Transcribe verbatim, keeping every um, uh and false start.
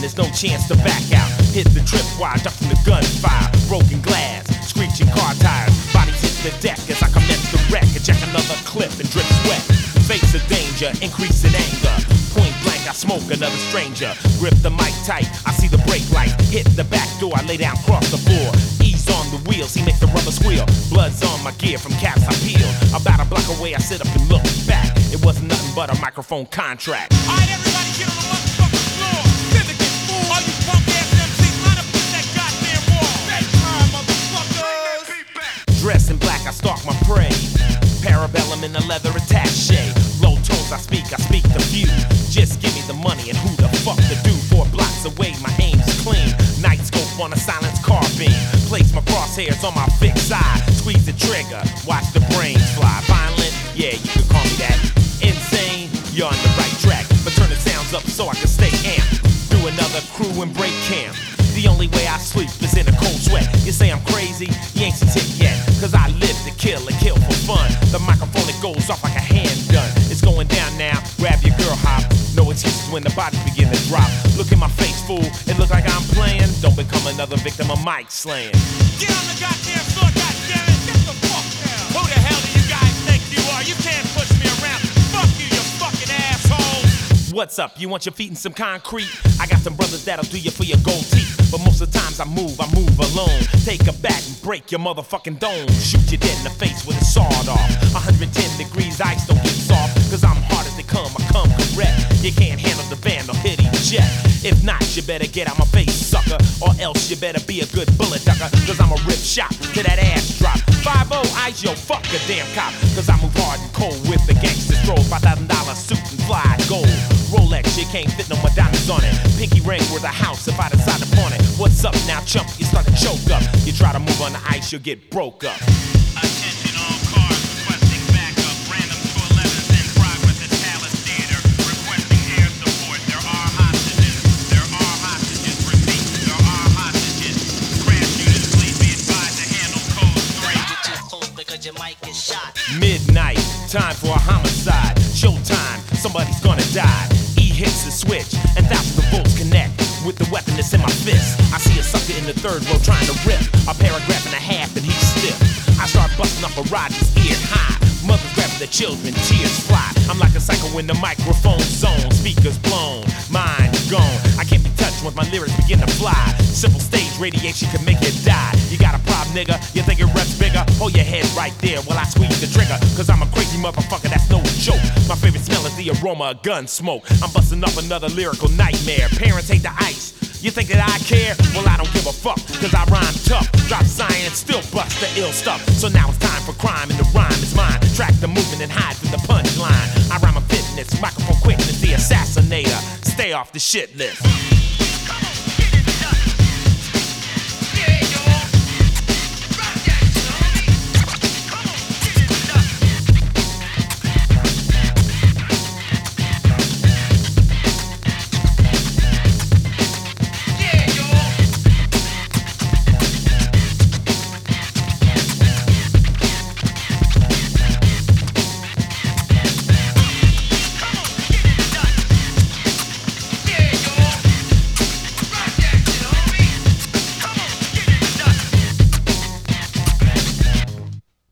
there's no chance to back out. Hit the tripwire, duck from the gunfire. Broken glass, screeching car tires. Bodies hit the deck as I commence to wreck. Eject another clip and drip sweat. Face the danger, increase in anger. Point blank, I smoke another stranger. Grip the mic tight, I see the brake light. Hit the back door, I lay down, cross the floor. Ease on the wheels, he make the rubber squeal. Blood's on my gear from caps I peeled. About a block away, I sit up and look back. It wasn't nothing but a microphone contract. Alright, everybody get on the motherfucking floor. Syndicate fool, all you punk ass M Cs, line up with that goddamn wall. That time, motherfuckers. Dressed in black, I stalk my prey. Parabellum in a leather attaché. Low tones I speak, I speak the few. Just give me the money and who the fuck to do. Four blocks away, my aim's clean. Night scope on a silenced carbine. Place my crosshairs on my fixed side. Squeeze the trigger, watch the brains fly. Violent, yeah, you can call me that. Insane, you're on the right track. But turn the sounds up so I can stay amped. Do another crew and break camp. The only way I sleep is in a cold sweat. You say I'm crazy, you ain't seen it yet. Cause I live to kill and kill for fun. The microphone, it goes off like a handgun. It's going down now, grab your girl hop. No excuses when the bodies begin to drop. Look in my face, fool, it look like I'm playing. Don't become another victim of mic slaying. Get on the goddamn floor, goddammit. Get the fuck down. Who the hell do you guys think you are? You can't push me around. Fuck you, you fucking assholes. What's up? You want your feet in some concrete? I got some brothers that'll do you for your gold teeth. But most of the times I move, I move alone. Take a bat and break your motherfucking dome. Shoot you dead in the face with a sawed off. one hundred ten degrees, ice don't get soft. Cause I'm hard as they come, I come correct. You can't handle the vandal, hit eject. If not, you better get out my face, sucker. Or else you better be a good bullet ducker. Cause I'm a rip shot to that ass drop. five oh, ice, yo, fuck a damn cop. Cause I move hard and cold with the gangster stroll. five thousand dollar suit and fly gold. Rolex, you can't fit no more diamonds on it. Pinky ring worth a house if I decide to pawn it. What's up now, chump? You start to choke up. You try to move on the ice, you'll get broke up. Attention all cars requesting backup. Random two elevens in progress at Palace Theater. Requesting air support. There are hostages. There are hostages. Repeat, there are hostages. Crash units, please be advised to handle code three. Get too close because you might get shot. Midnight, time for a homicide. Showtime, somebody's gonna die. E hits the switch, and thousands of volts connect with the weapon that's in my fist. I see a sucker in the third row trying to rip a paragraph and a half, and he's stiff. I start busting up a Rogers ear high. Mothers grabbing their children, tears fly. I'm like a psycho in the microphone zone. Speakers blown, mind gone. I can't be touched once my lyrics begin to fly. Simple stage radiation can make you die. You got a problem, nigga? You think your rep's bigger? Hold your head right there while I squeeze the trigger. Cause I'm a crazy motherfucker, that's no joke. My favorite smell is the aroma of gun smoke. I'm busting up another lyrical nightmare. Parents hate the ice. You think that I care? Well, I don't give a fuck, cause I rhyme tough. Drop science, still bust the ill stuff. So now it's time for crime, and the rhyme is mine. Track the movement and hide from the punchline. I rhyme a fitness, microphone quickness, the assassinator. Stay off the shit list.